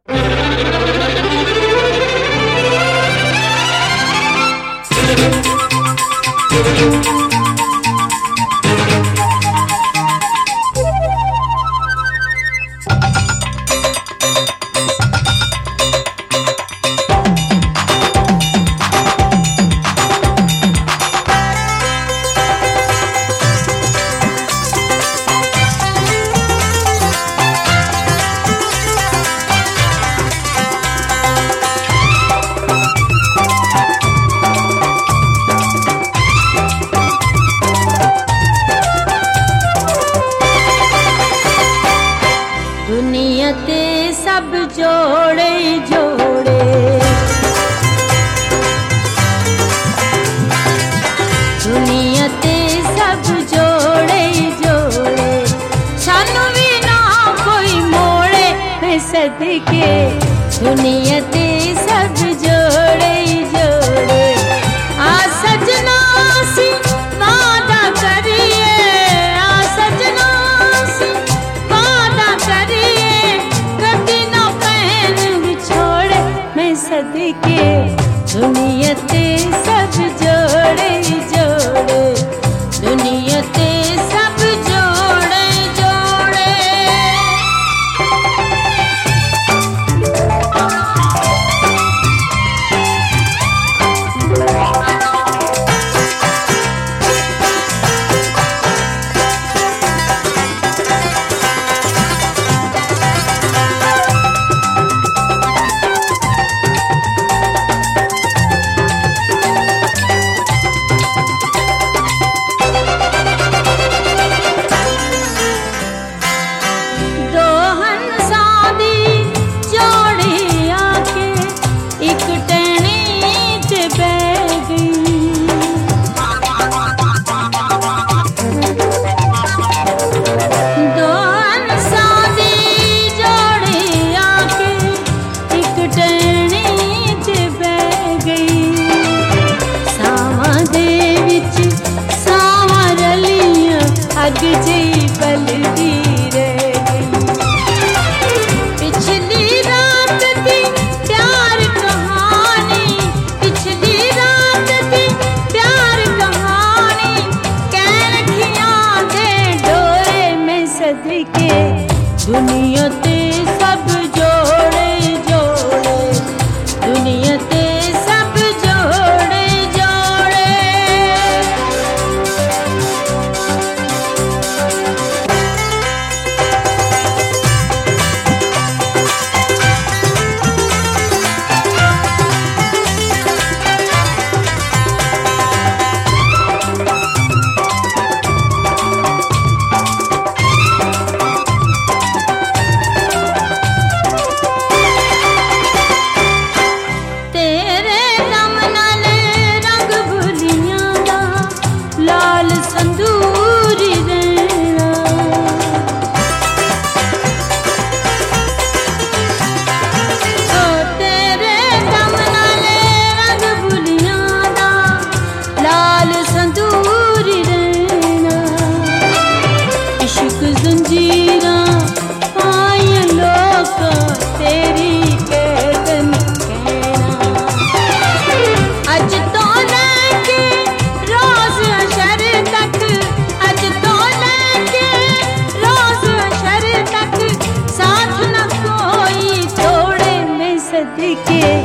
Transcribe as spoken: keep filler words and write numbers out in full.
दुनिया ते सब जोड़े जोड़े, दुनिया ते सब जोड़े जोड़े, सानू भी ना कोई मोड़े मैं सदके। दुनिया ते सब जोड़े जोड़े, आ सजना सी वादा करिए, आ सजना सी वादा करिए, कभी ना पहन बिछोड़े मैं सदके। दुनिया ते सब जोड़े जोड़े, दुनिया ते सब जोड़े जोड़े। अग जी पलदी रह गई, पिछली रात दी प्यार कहानी, पिछली रात दी प्यार कहानी, कह रखियां दे डोरे में सदके। दुनिया ते सब जोड़े जोड़े, दुनिया ते सब जोड़े जोड़े। के